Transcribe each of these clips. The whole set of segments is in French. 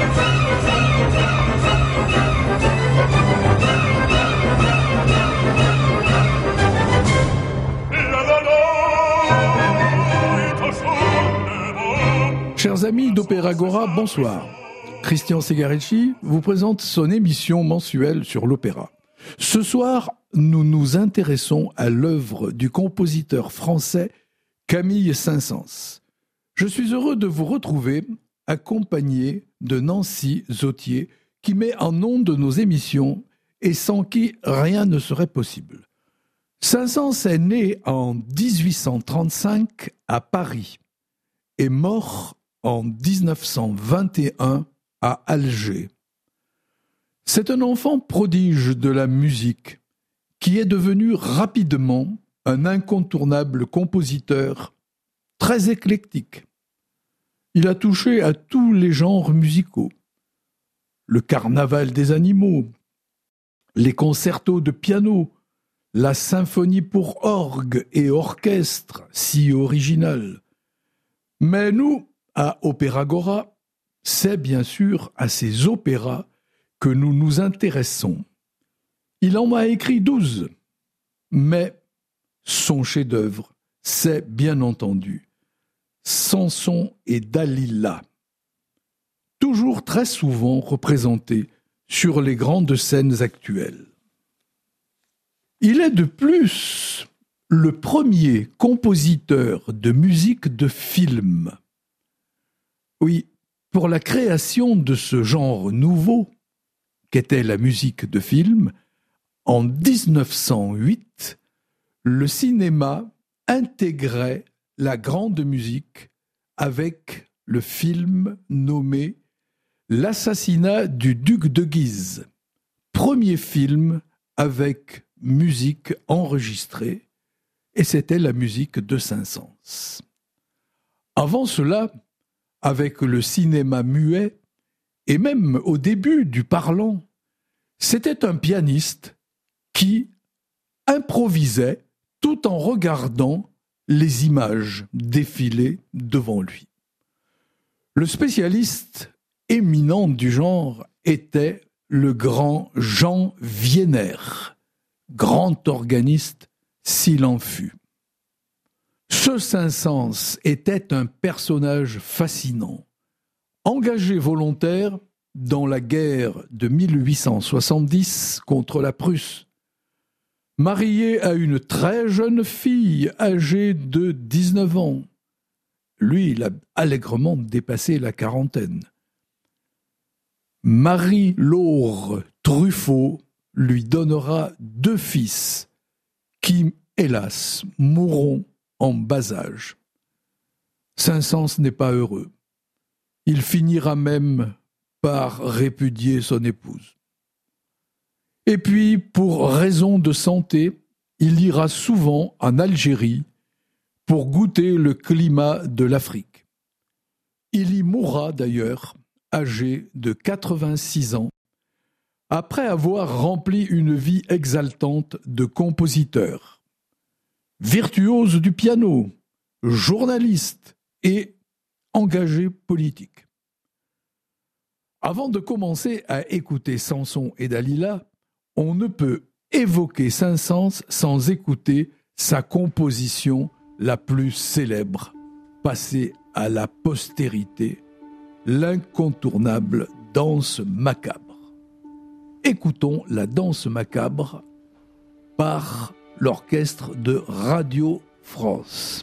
Chers amis d'Opéragora, bonsoir. Christian Segarecci vous présente son émission mensuelle sur l'opéra. Ce soir, nous nous intéressons à l'œuvre du compositeur français Camille Saint-Saëns. Je suis heureux de vous retrouver accompagné de Nancy Zautier qui met en ondes nos émissions et sans qui rien ne serait possible. Saint-Saëns est né en 1835 à Paris et mort en 1921 à Alger. C'est un enfant prodige de la musique qui est devenu rapidement un incontournable compositeur très éclectique. Il a touché à tous les genres musicaux. Le carnaval des animaux, les concertos de piano, la symphonie pour orgue et orchestre, si originale. Mais nous, à Opéragora, c'est bien sûr à ces opéras que nous nous intéressons. Il en a écrit 12, mais son chef-d'œuvre, c'est bien entendu Samson et Dalila, toujours très souvent représenté sur les grandes scènes actuelles. Il est de plus le premier compositeur de musique de film. Oui, pour la création de ce genre nouveau, qu'était la musique de film, en 1908, le cinéma intégrait la grande musique avec le film nommé « L'assassinat du duc de Guise », premier film avec musique enregistrée, et c'était la musique de Saint-Saëns. Avant cela, avec le cinéma muet, et même au début du parlant, c'était un pianiste qui improvisait tout en regardant les images défiler devant lui. Le spécialiste éminent du genre était le grand Jean Wiener, grand organiste s'il en fut. Ce Saint-Saëns était un personnage fascinant, engagé volontaire dans la guerre de 1870 contre la Prusse, marié à une très jeune fille âgée de 19 ans. Lui, il a allègrement dépassé la quarantaine. Marie-Laure Truffaut lui donnera 2 fils qui, hélas, mourront en bas âge. Saint-Saëns n'est pas heureux. Il finira même par répudier son épouse. Et puis, pour raison de santé, il ira souvent en Algérie pour goûter le climat de l'Afrique. Il y mourra d'ailleurs, âgé de 86 ans, après avoir rempli une vie exaltante de compositeur. Virtuose du piano, journaliste et engagé politique. Avant de commencer à écouter Samson et Dalila, on ne peut évoquer Saint-Saëns sans écouter sa composition la plus célèbre, passée à la postérité, l'incontournable danse macabre. Écoutons la danse macabre par l'orchestre de Radio France.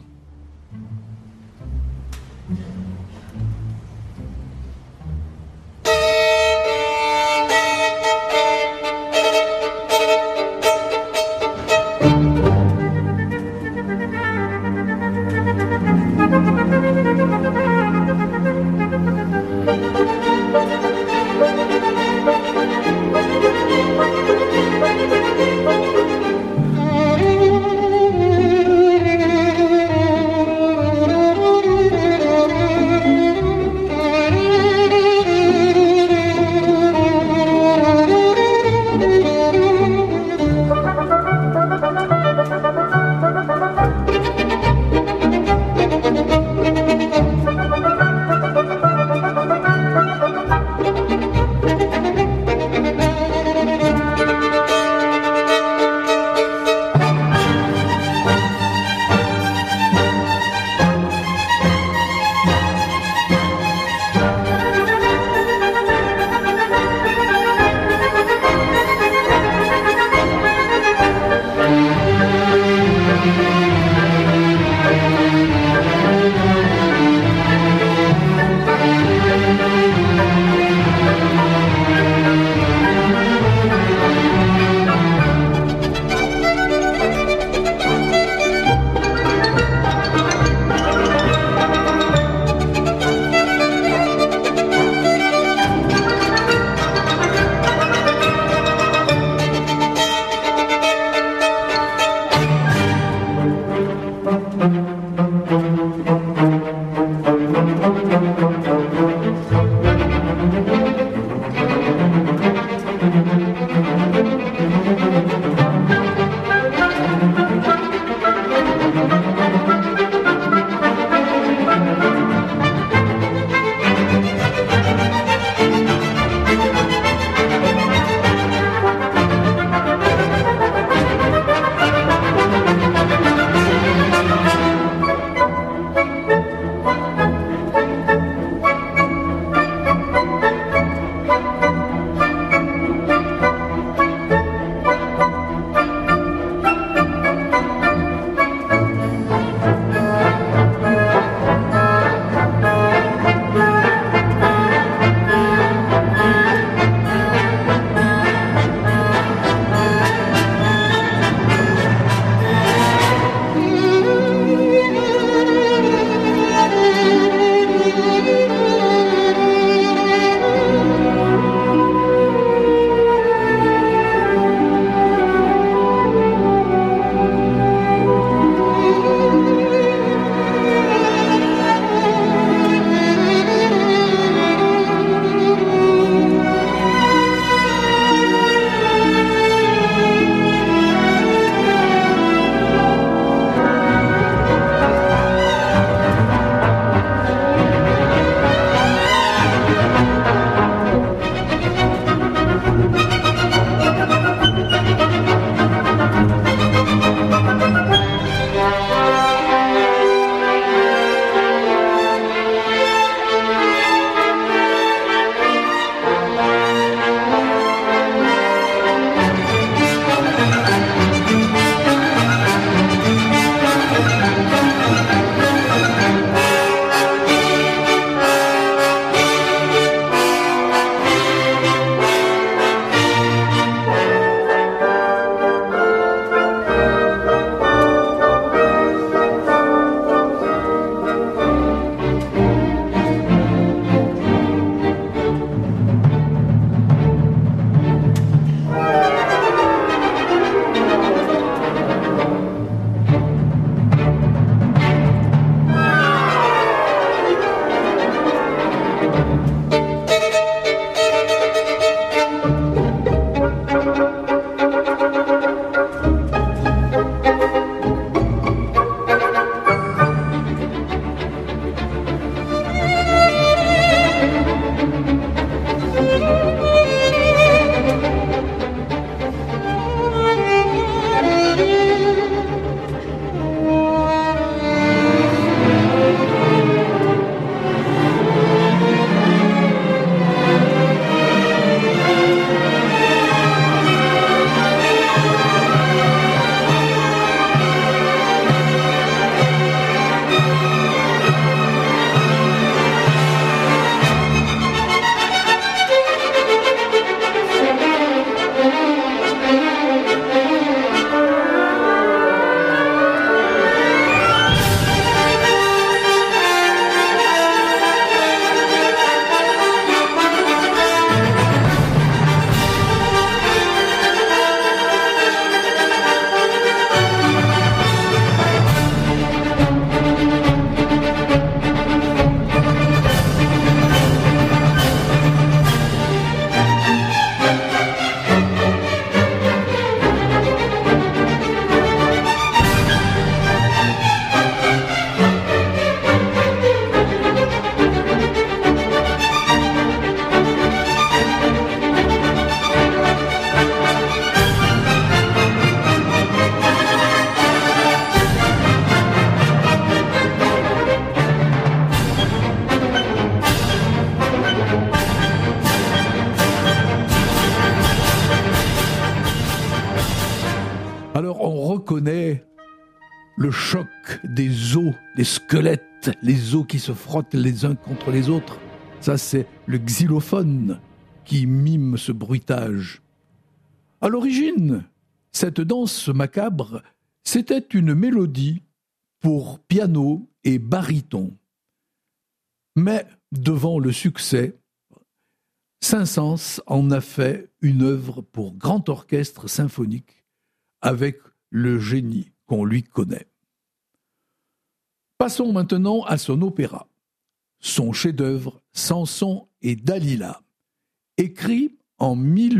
Alors on reconnaît le choc des os, des squelettes, les os qui se frottent les uns contre les autres. Ça, c'est le xylophone qui mime ce bruitage. À l'origine, cette danse macabre, c'était une mélodie pour piano et baryton. Mais devant le succès, Saint-Saëns en a fait une œuvre pour grand orchestre symphonique avec le génie qu'on lui connaît. Passons maintenant à son opéra, son chef-d'œuvre Samson et Dalila, écrit en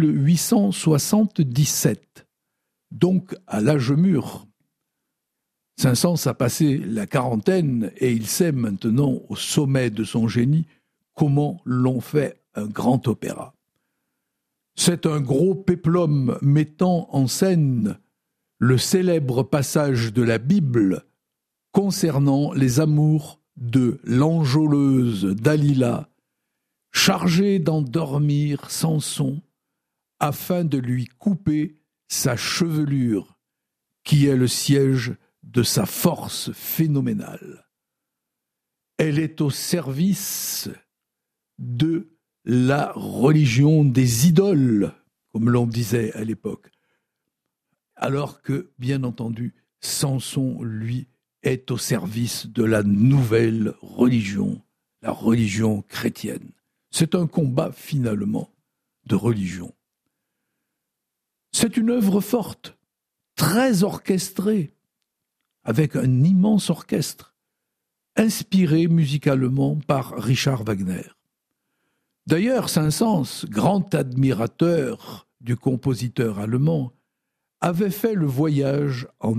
1877, donc à l'âge mûr. Saint-Saëns a passé la quarantaine et il sait maintenant, au sommet de son génie, comment l'on fait un grand opéra. C'est un gros péplum mettant en scène le célèbre passage de la Bible concernant les amours de l'enjôleuse Dalila, chargée d'endormir Samson afin de lui couper sa chevelure, qui est le siège de sa force phénoménale. Elle est au service de la religion des idoles, comme l'on disait à l'époque. Alors que, bien entendu, Samson, lui, est au service de la nouvelle religion, la religion chrétienne. C'est un combat, finalement, de religion. C'est une œuvre forte, très orchestrée, avec un immense orchestre, inspiré musicalement par Richard Wagner. D'ailleurs, Saint-Saëns, grand admirateur du compositeur allemand, avait fait le voyage en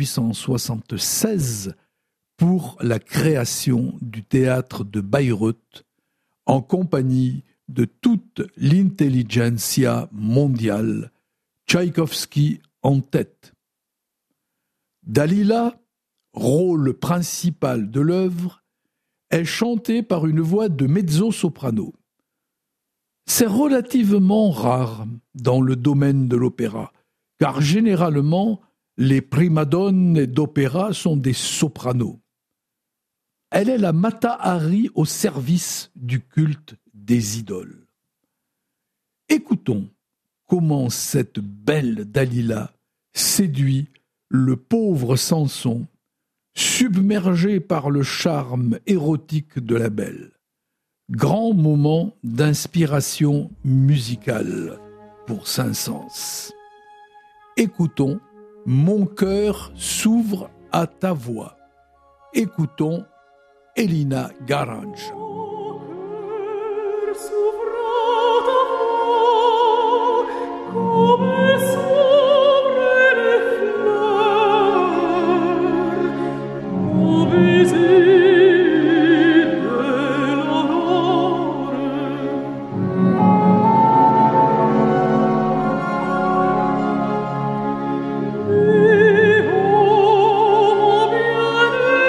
1876 pour la création du théâtre de Bayreuth en compagnie de toute l'intelligentsia mondiale, Tchaïkovski en tête. Dalila, rôle principal de l'œuvre, est chantée par une voix de mezzo-soprano. C'est relativement rare dans le domaine de l'opéra, car généralement, les primadonnes d'opéra sont des sopranos. Elle est la Mata Hari au service du culte des idoles. Écoutons comment cette belle Dalila séduit le pauvre Samson, submergé par le charme érotique de la belle. Grand moment d'inspiration musicale pour Saint-Saëns. Écoutons « Mon cœur s'ouvre à ta voix ». Écoutons Elina Garange.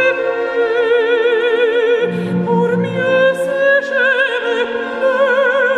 Pour mieux sécher mes pleurs.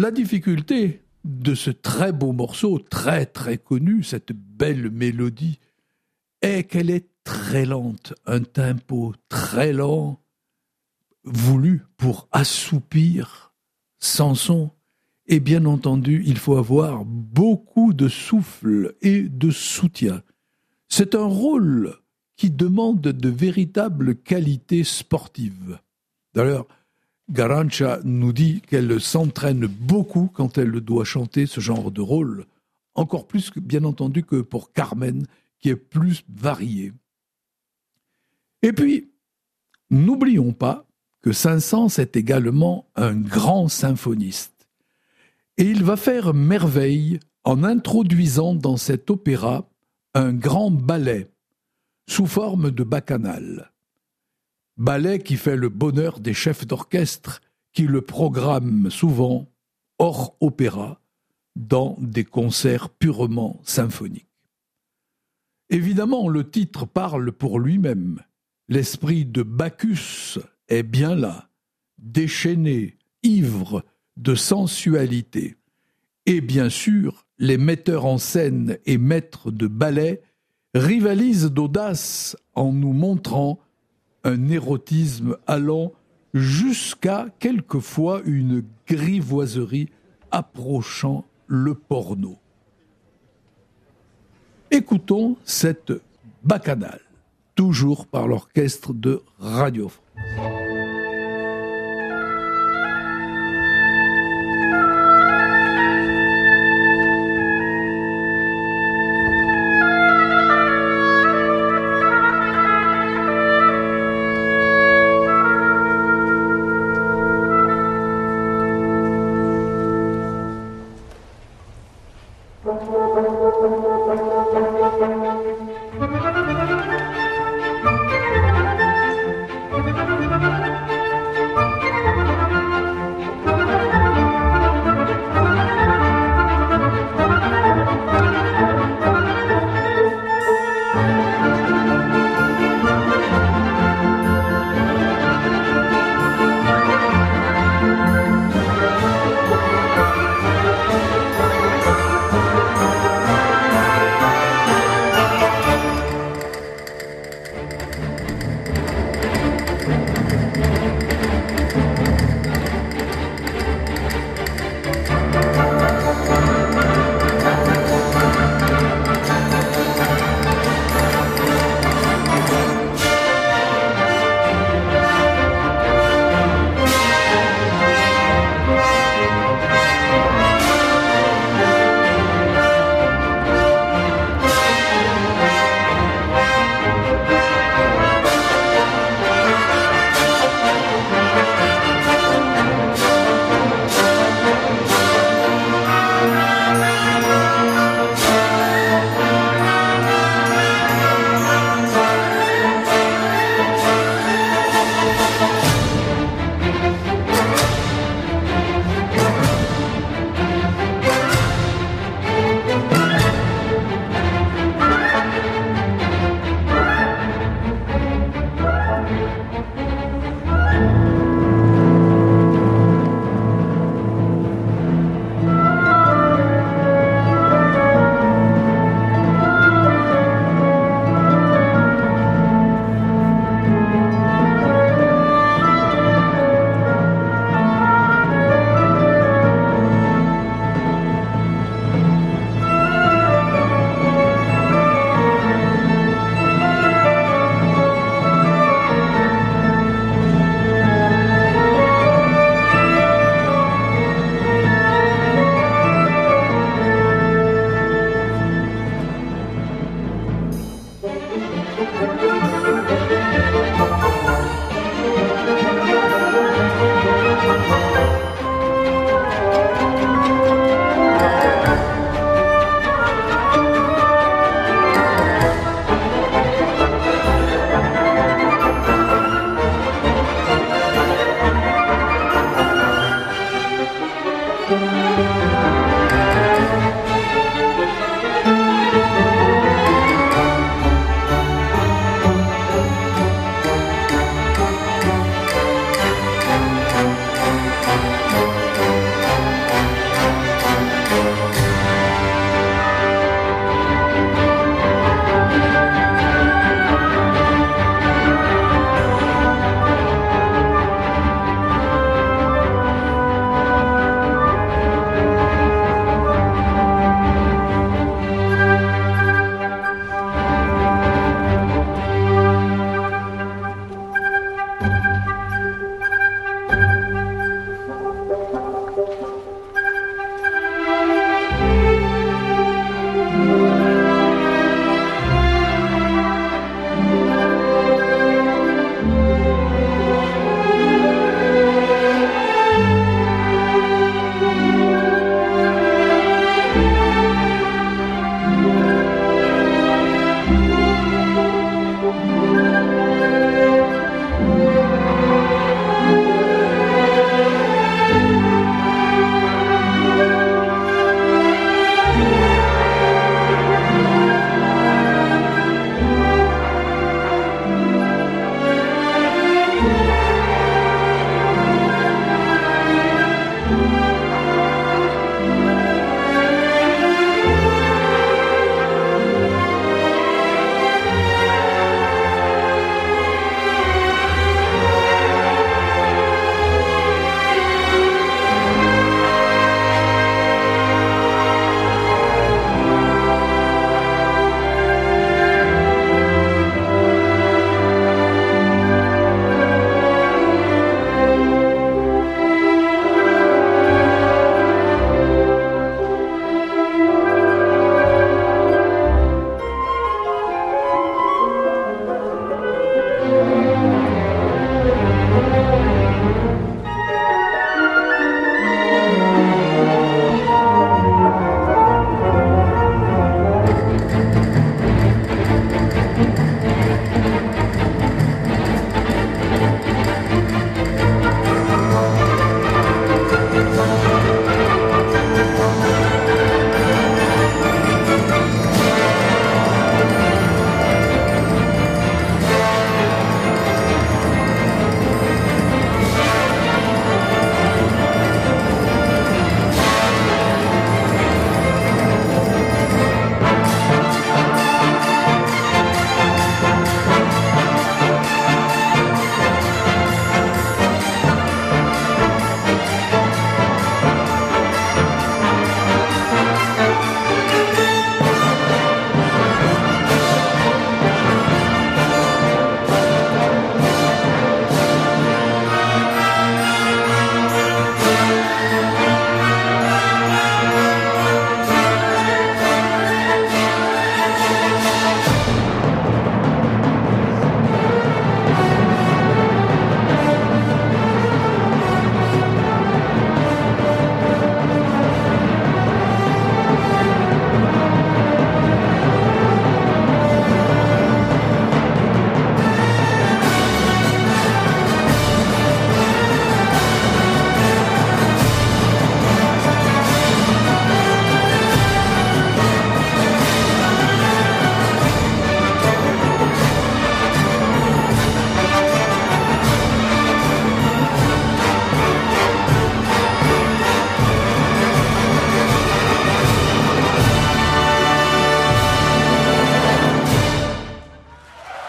La difficulté de ce très beau morceau, très très connu, cette belle mélodie, est qu'elle est très lente, un tempo très lent, voulu pour assoupir Samson. Et bien entendu, il faut avoir beaucoup de souffle et de soutien. C'est un rôle qui demande de véritables qualités sportives. D'ailleurs, Garrancha nous dit qu'elle s'entraîne beaucoup quand elle doit chanter ce genre de rôle, encore plus que, bien entendu, que pour Carmen, qui est plus varié. Et puis, n'oublions pas que Saint-Saëns est également un grand symphoniste. Et il va faire merveille en introduisant dans cet opéra un grand ballet sous forme de bacchanal. Ballet qui fait le bonheur des chefs d'orchestre qui le programment souvent hors opéra dans des concerts purement symphoniques. Évidemment, le titre parle pour lui-même. L'esprit de Bacchus est bien là, déchaîné, ivre de sensualité. Et bien sûr, les metteurs en scène et maîtres de ballet rivalisent d'audace en nous montrant un érotisme allant jusqu'à quelquefois une grivoiserie approchant le porno. Écoutons cette bacchanale, toujours par l'orchestre de Radio France.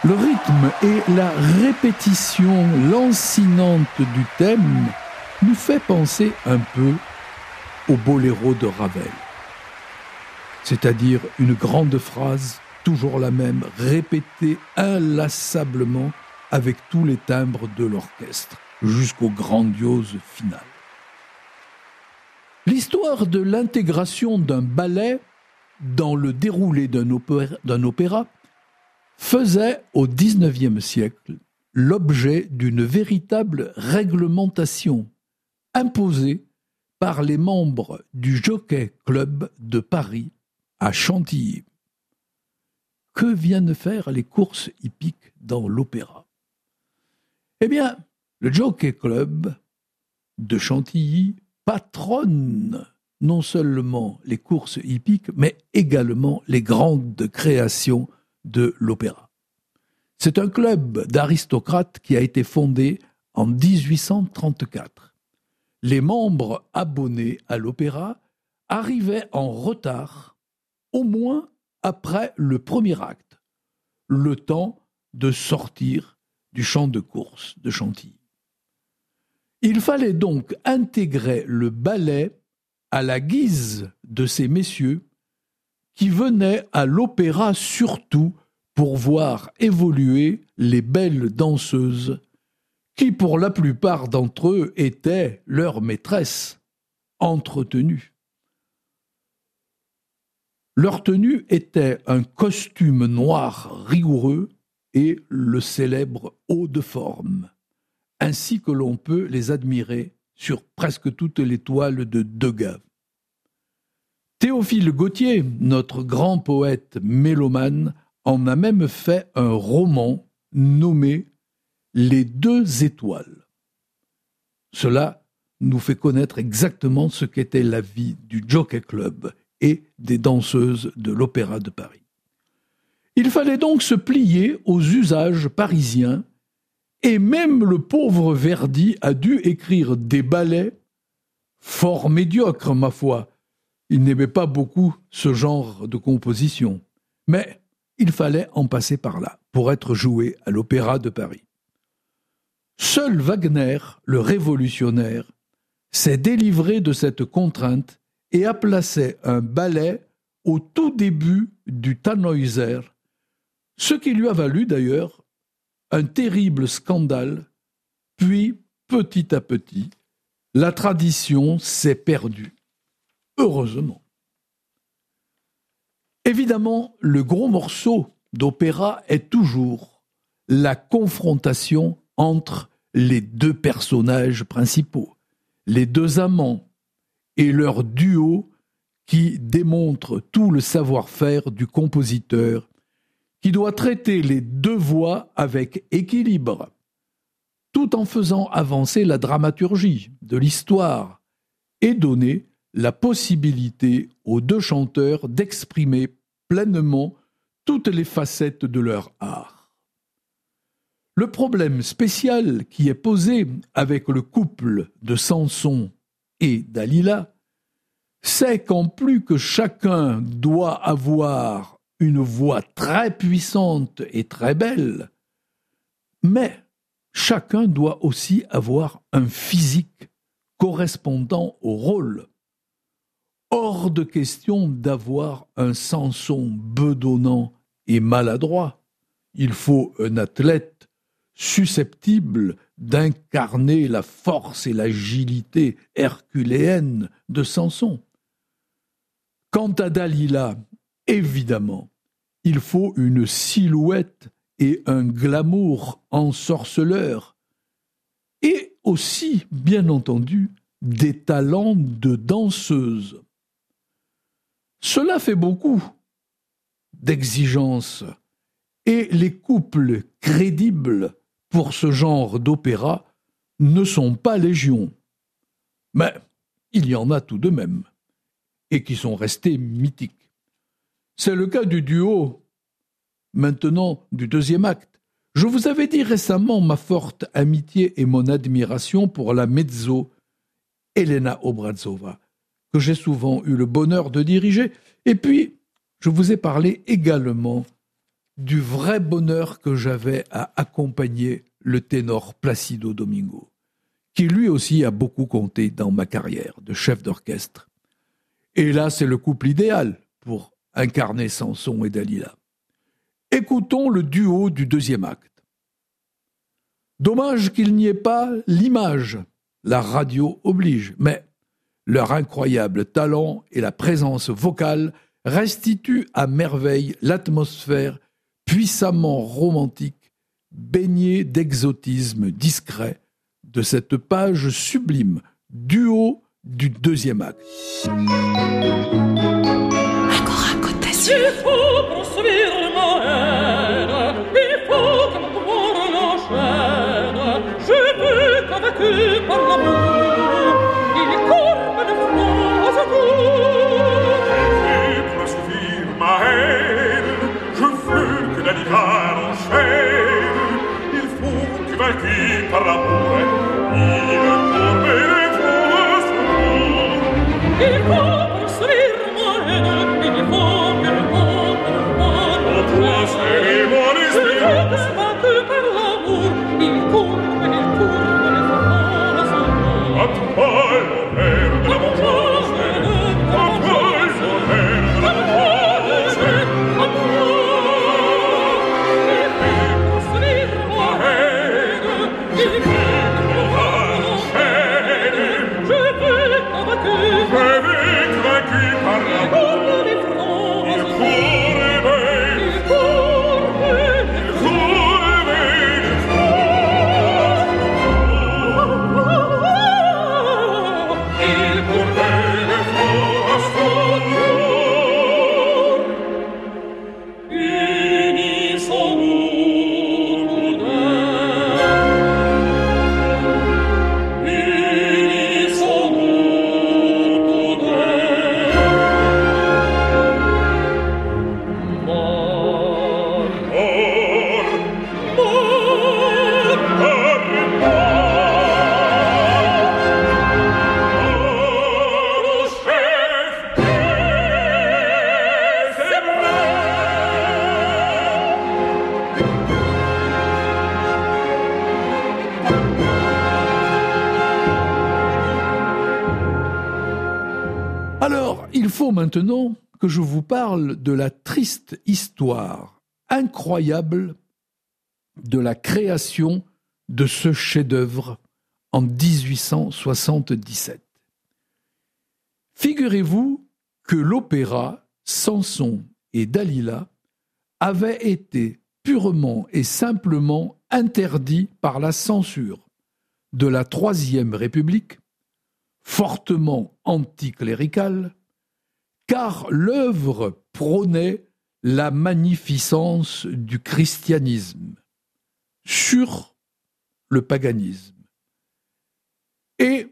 Le rythme et la répétition lancinante du thème nous fait penser un peu au boléro de Ravel. C'est-à-dire une grande phrase, toujours la même, répétée inlassablement avec tous les timbres de l'orchestre, jusqu'au grandiose final. L'histoire de l'intégration d'un ballet dans le déroulé d'un opéra faisait au XIXe siècle l'objet d'une véritable réglementation imposée par les membres du Jockey Club de Paris à Chantilly. Que viennent faire les courses hippiques dans l'opéra ? Eh bien, le Jockey Club de Chantilly patronne non seulement les courses hippiques, mais également les grandes créations de l'opéra. C'est un club d'aristocrates qui a été fondé en 1834. Les membres abonnés à l'opéra arrivaient en retard, au moins après le premier acte, le temps de sortir du champ de course de Chantilly. Il fallait donc intégrer le ballet à la guise de ces messieurs qui venaient à l'opéra surtout pour voir évoluer les belles danseuses qui, pour la plupart d'entre eux, étaient leurs maîtresses, entretenues. Leur tenue était un costume noir rigoureux et le célèbre haut de forme, ainsi que l'on peut les admirer sur presque toutes les toiles de Degas. Théophile Gautier, notre grand poète mélomane, en a même fait un roman nommé « Les deux étoiles ». Cela nous fait connaître exactement ce qu'était la vie du Jockey Club et des danseuses de l'Opéra de Paris. Il fallait donc se plier aux usages parisiens et même le pauvre Verdi a dû écrire des ballets fort médiocres, ma foi. Il n'aimait pas beaucoup ce genre de composition. Mais il fallait en passer par là pour être joué à l'Opéra de Paris. Seul Wagner, le révolutionnaire, s'est délivré de cette contrainte et a placé un ballet au tout début du Tannhäuser, ce qui lui a valu d'ailleurs un terrible scandale, puis petit à petit, la tradition s'est perdue. Heureusement. Évidemment, le gros morceau d'opéra est toujours la confrontation entre les deux personnages principaux, les deux amants, et leur duo qui démontre tout le savoir-faire du compositeur, qui doit traiter les deux voix avec équilibre, tout en faisant avancer la dramaturgie de l'histoire et donner la possibilité aux deux chanteurs d'exprimer pleinement toutes les facettes de leur art. Le problème spécial qui est posé avec le couple de Samson et Dalila, c'est qu'en plus que chacun doit avoir une voix très puissante et très belle, mais chacun doit aussi avoir un physique correspondant au rôle. Hors de question d'avoir un Samson bedonnant et maladroit. Il faut un athlète susceptible d'incarner la force et l'agilité herculéenne de Samson. Quant à Dalila, évidemment, il faut une silhouette et un glamour ensorceleur, et aussi, bien entendu, des talents de danseuse. Cela fait beaucoup d'exigences, et les couples crédibles pour ce genre d'opéra ne sont pas légion. Mais il y en a tout de même, et qui sont restés mythiques. C'est le cas du duo, maintenant du deuxième acte. Je vous avais dit récemment ma forte amitié et mon admiration pour la mezzo Elena Obrazova, que j'ai souvent eu le bonheur de diriger. Et puis, je vous ai parlé également du vrai bonheur que j'avais à accompagner le ténor Placido Domingo, qui lui aussi a beaucoup compté dans ma carrière de chef d'orchestre. Et là, c'est le couple idéal pour incarner Samson et Dalila. Écoutons le duo du deuxième acte. Dommage qu'il n'y ait pas l'image, la radio oblige, mais leur incroyable talent et la présence vocale restituent à merveille l'atmosphère puissamment romantique, baignée d'exotisme discret de cette page sublime, duo du deuxième acte. Agora Côte d'Azur. Il faut poursuivre ma haine, il faut que mon corps l'enchaîne. Je veux convaincu par l'amour, il courbe de front aux autour. Il faut poursuivre ma haine, je veux que Dalila l'enchaîne. Il faut que vaincu par l'amour, il courbe de front aux autour. Il faut poursuivre ma haine, il faut que le monde me voie. Toi, c'est mon Je veux que esprit. ce vaincu par l'amour, il courbe de front aux autour. À toi, l'honneur de la vengeance. À toi, l'honneur de la vengeance. Ma haine, je veux que Dalila l'enchaîne. Je veux que vaincu par l'amour, il courbe de Alors, il faut maintenant que je vous parle de la triste histoire incroyable de la création de ce chef-d'œuvre en 1877. Figurez-vous que l'opéra Samson et Dalila avait été purement et simplement interdit par la censure de la Troisième République, fortement anticléricale, car l'œuvre prônait la magnificence du christianisme sur le paganisme. Et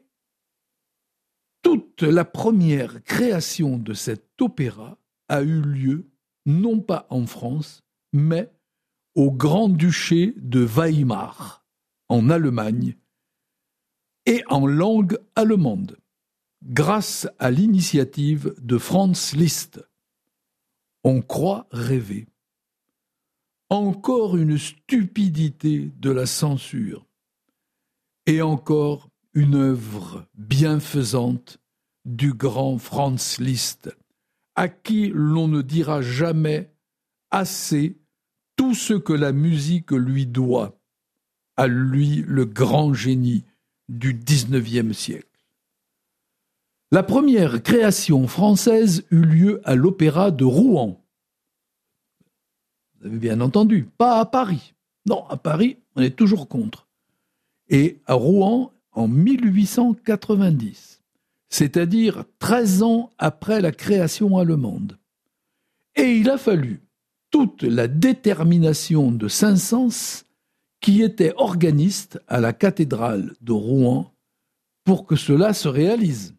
toute la première création de cet opéra a eu lieu non pas en France, mais au Grand-Duché de Weimar, en Allemagne, et en langue allemande, grâce à l'initiative de Franz Liszt. On croit rêver. Encore une stupidité de la censure, et encore une œuvre bienfaisante du grand Franz Liszt, à qui l'on ne dira jamais assez tout ce que la musique lui doit, à lui le grand génie du XIXe siècle. La première création française eut lieu à l'Opéra de Rouen. Vous avez bien entendu, pas à Paris. Non, à Paris, on est toujours contre. Et à Rouen, en 1890, c'est-à-dire 13 ans après la création allemande. Et il a fallu toute la détermination de Saint-Saëns, qui était organiste à la cathédrale de Rouen, pour que cela se réalise.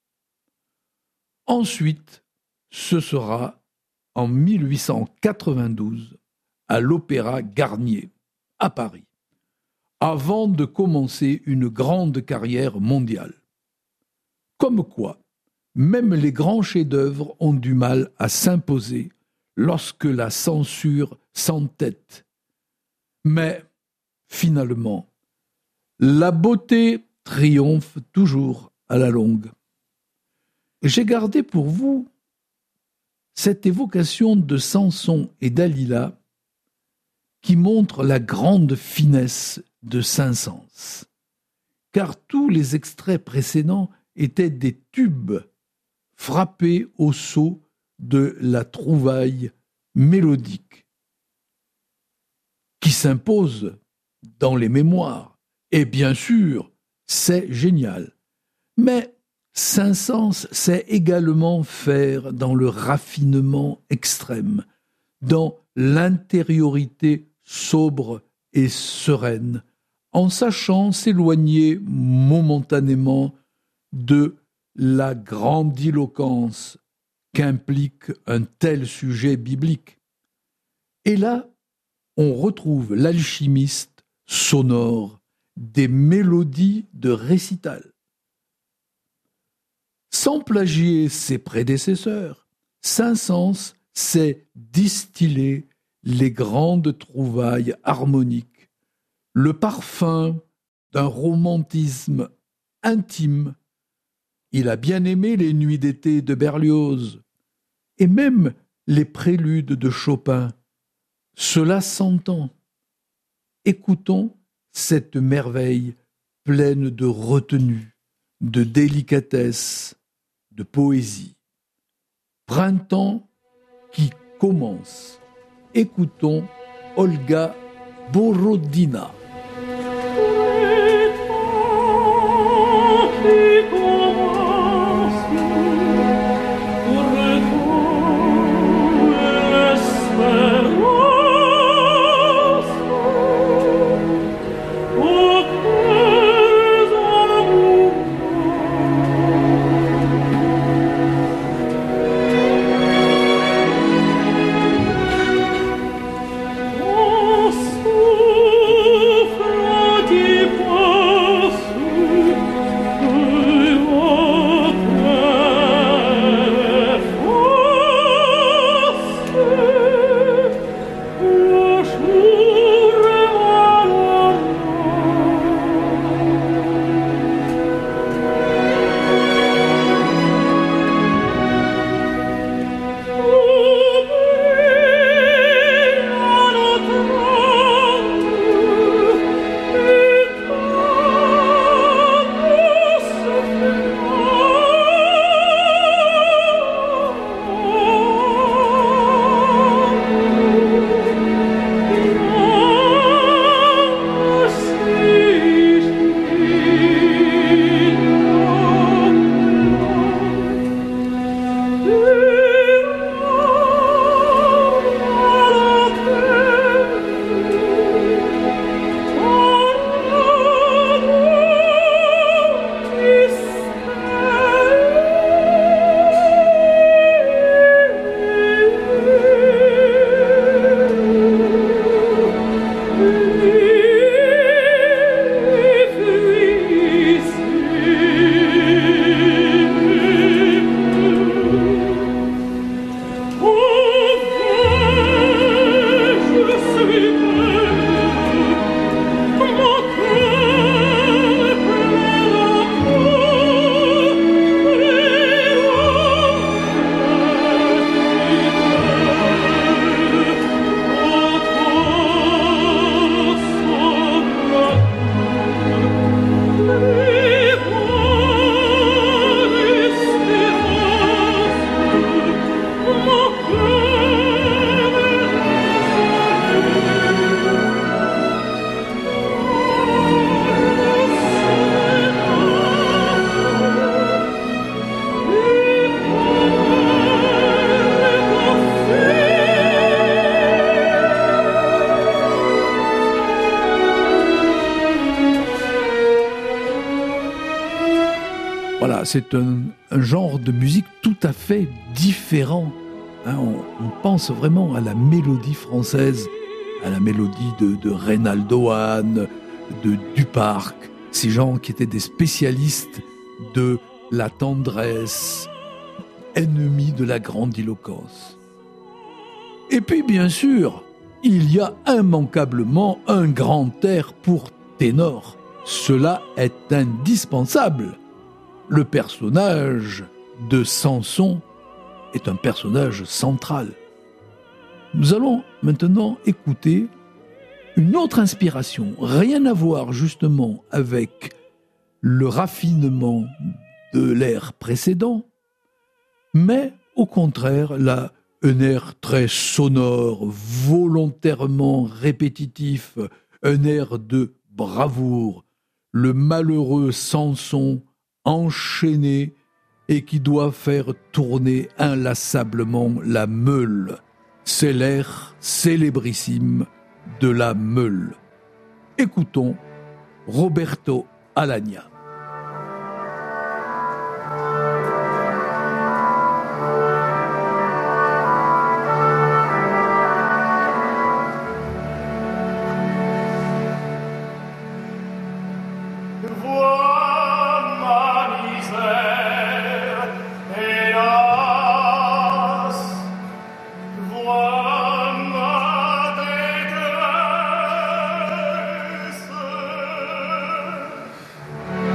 Ensuite, ce sera en 1892 à l'Opéra Garnier, à Paris, avant de commencer une grande carrière mondiale. Comme quoi, même les grands chefs-d'œuvre ont du mal à s'imposer lorsque la censure sans tête. Mais, finalement, la beauté triomphe toujours à la longue. J'ai gardé pour vous cette évocation de Samson et Dalila qui montre la grande finesse de Saint-Saëns, car tous les extraits précédents étaient des tubes frappés au sceau de la trouvaille mélodique qui s'impose dans les mémoires. Et bien sûr, c'est génial. Mais Saint-Saëns sait également faire dans le raffinement extrême, dans l'intériorité sobre et sereine, en sachant s'éloigner momentanément de la grandiloquence qu'implique un tel sujet biblique. Et là, on retrouve l'alchimiste sonore des mélodies de récital. Sans plagier ses prédécesseurs, Saint-Saëns sait distiller les grandes trouvailles harmoniques, le parfum d'un romantisme intime. Il a bien aimé les nuits d'été de Berlioz et même les préludes de Chopin. Cela s'entend. Écoutons cette merveille pleine de retenue, de délicatesse, de poésie. Printemps qui commence. Écoutons Olga Borodina. C'est un genre de musique tout à fait différent. On pense vraiment à la mélodie française, à la mélodie de Reynaldo Hahn, de Duparc, ces gens qui étaient des spécialistes de la tendresse, ennemis de la grandiloquence. Et puis bien sûr, il y a immanquablement un grand air pour ténor. Cela est indispensable. Le personnage de Samson est un personnage central. Nous allons maintenant écouter une autre inspiration, rien à voir justement avec le raffinement de l'air précédent, mais au contraire, là, un air très sonore, volontairement répétitif, un air de bravoure, le malheureux Samson enchaîné et qui doit faire tourner inlassablement la meule. C'est l'air célébrissime de la meule. Écoutons Roberto Alagna. Vois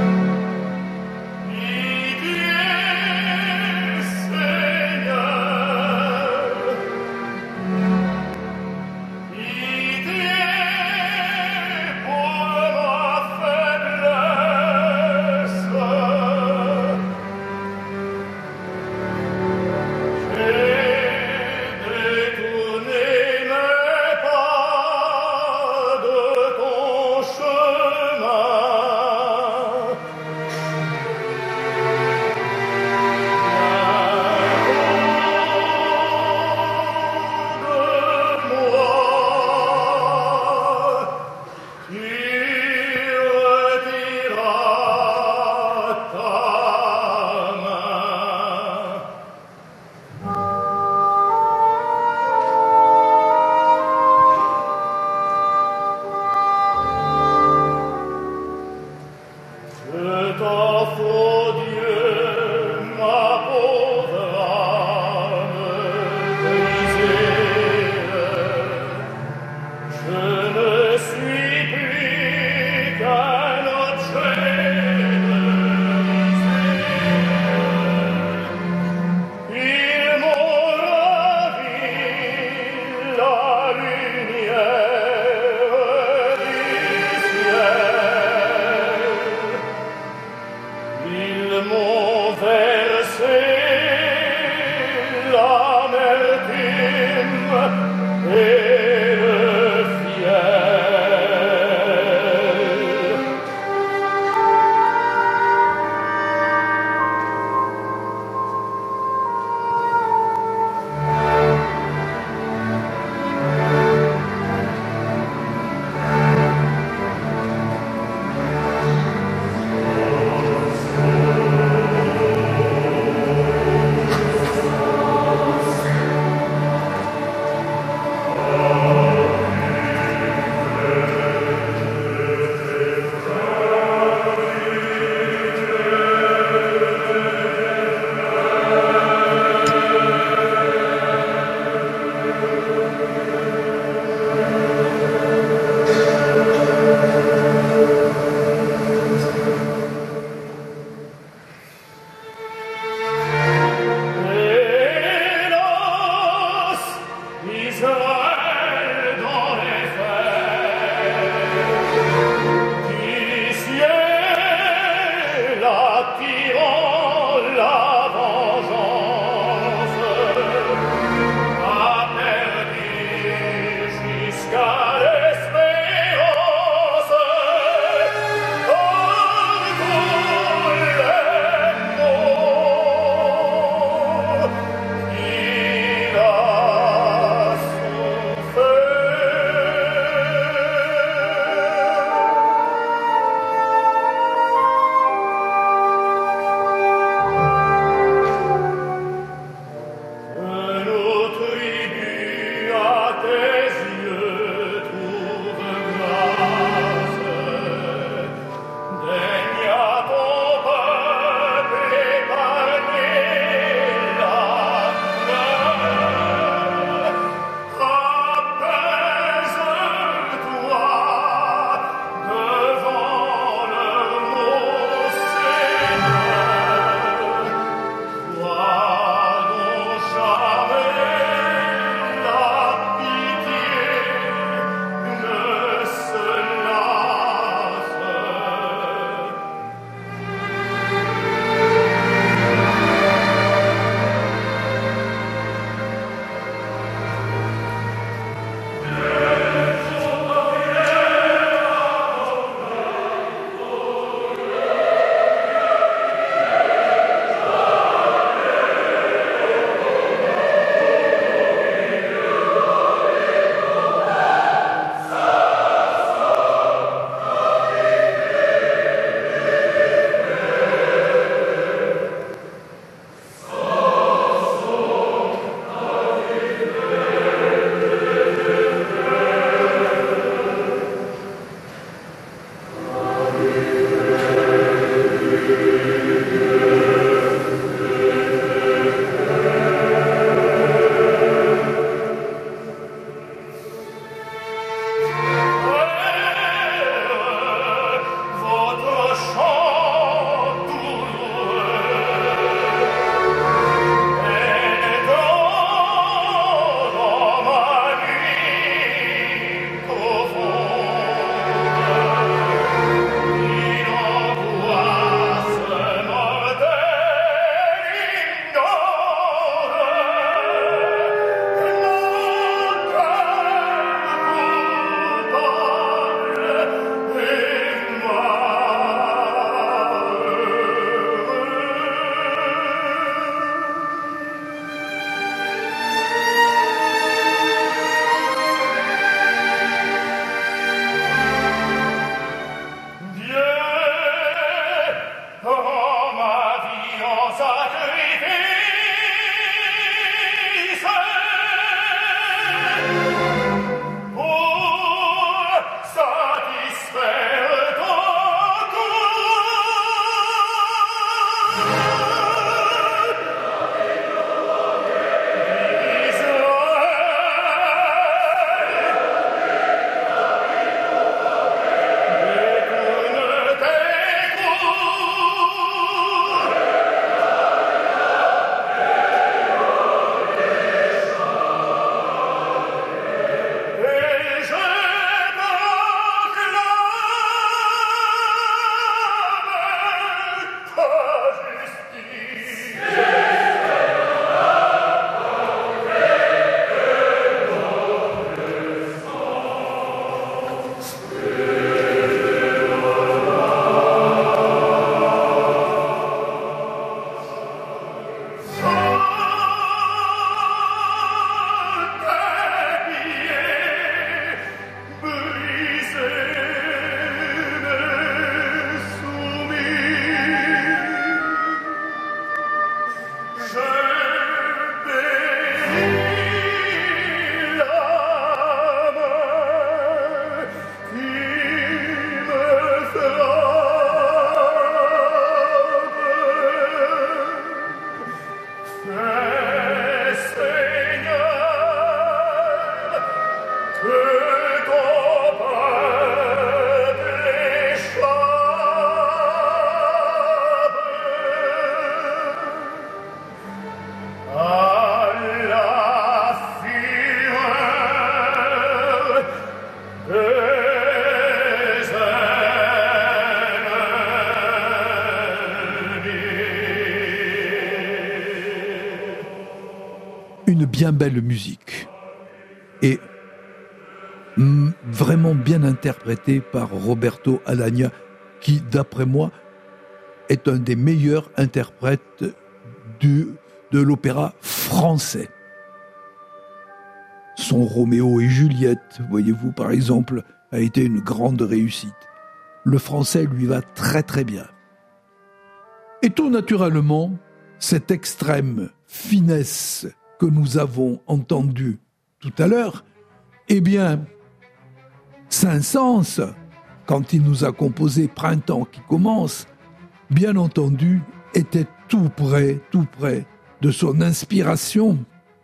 une bien belle musique. Et vraiment bien interprétée par Roberto Alagna, qui, d'après moi, est un des meilleurs interprètes de l'opéra français. Son Roméo et Juliette, voyez-vous, par exemple, a été une grande réussite. Le français lui va très très bien. Et tout naturellement, cette extrême finesse que nous avons entendue tout à l'heure, eh bien, Saint-Saëns, quand il nous a composé Printemps qui commence, bien entendu, était tout près de son inspiration,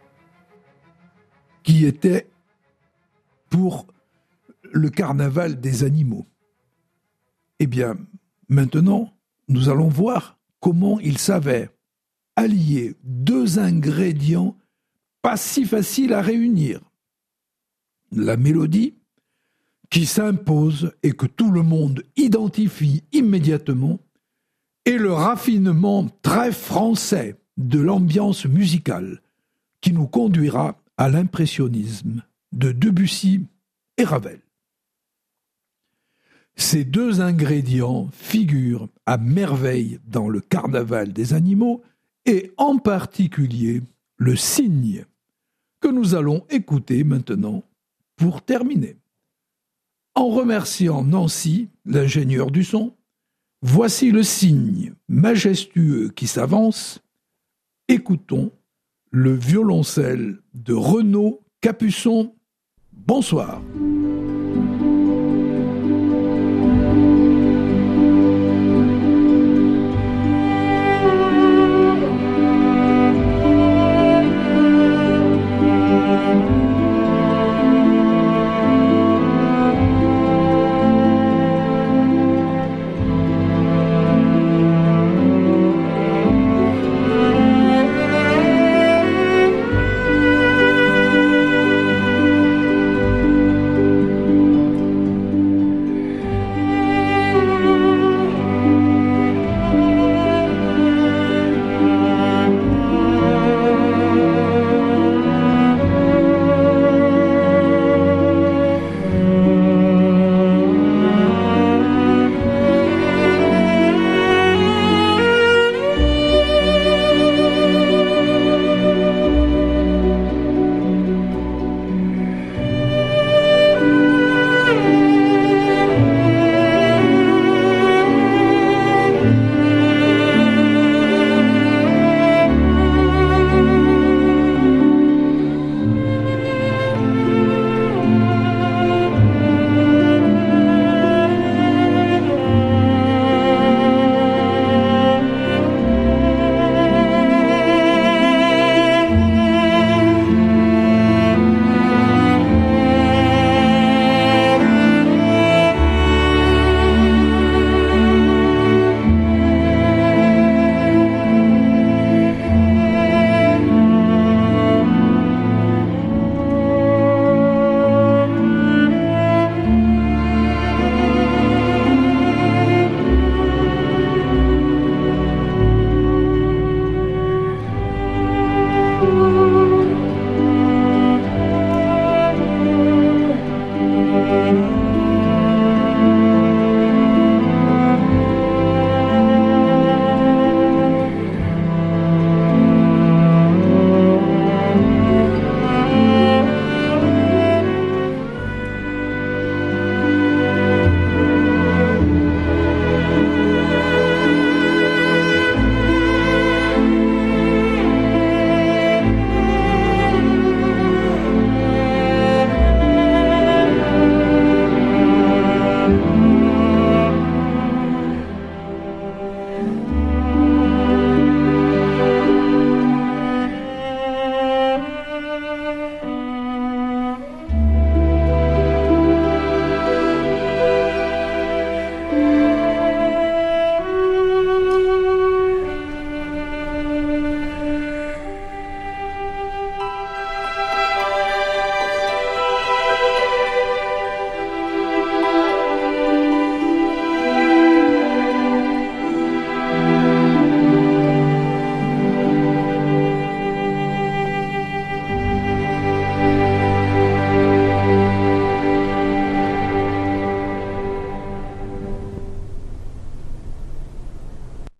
qui était pour le carnaval des animaux. Eh bien, maintenant, nous allons voir comment il savait allier deux ingrédients pas si faciles à réunir. La mélodie, qui s'impose et que tout le monde identifie immédiatement, et le raffinement très français de l'ambiance musicale qui nous conduira à l'impressionnisme de Debussy et Ravel. Ces deux ingrédients figurent à merveille dans le carnaval des animaux et en particulier le cygne que nous allons écouter maintenant pour terminer. En remerciant Nancy, l'ingénieur du son, voici le cygne majestueux qui s'avance. Écoutons le violoncelle de Renaud Capuçon. Bonsoir.